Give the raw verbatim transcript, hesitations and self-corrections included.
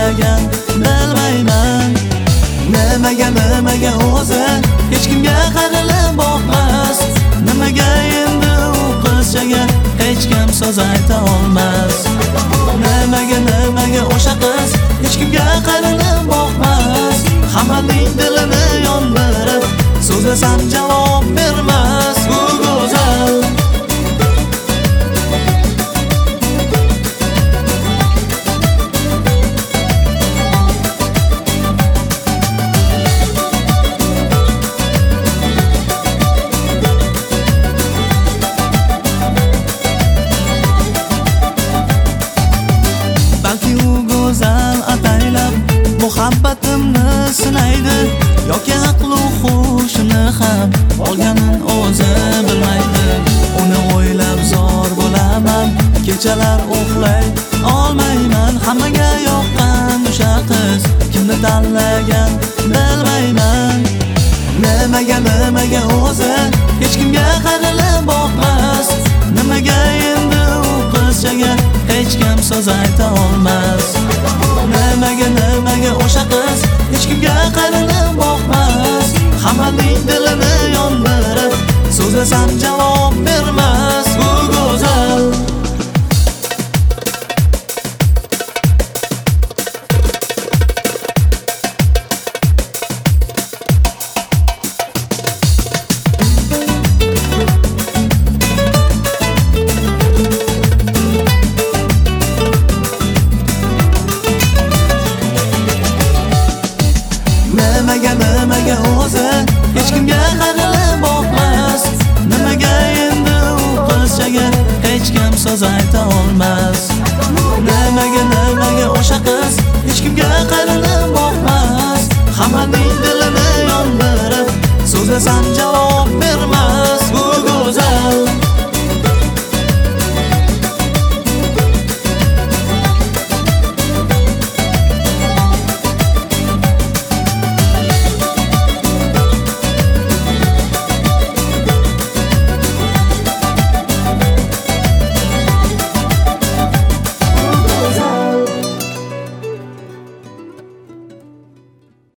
tanlagan bilmayman. Nimaga nimaga o'zi hech kimga qarilib boqmas. Nimaga endi u qizchaga hech kim so'z ayta olmas. Nimaga nimaga o'sha qiz hech kimga qarilib boqmas. Hammaning dilini yondirib so'zlasam javob bermas. Bu go'zal balki u go'zal ataylab muhabbatimni sinaydi, yoki aqlu xushini ham olganin o'zi bilmaydi. Uni o'ylab zor bo'laman, kechalar uxlay olmayman. Hammaga yoqqan o'sha qiz kimni tanlagan bilmayman. Nimaga nimaga o'zi hech kimga qarilib boqmas. Nimaga endi u qizchaga hech kim so'z ayta olmas. Nimaga nimaga o'sha qiz hech kimga qarilib boqmas. Hammaning dilini yondirib so'zlasam javob bermas. Bu go'zal Nimaga nimaga o'zi hech kimga qarilib boqmas. Nimaga endi u qizchaga hech kim so'z ayta olmas. Nimaga nimaga o'sha qiz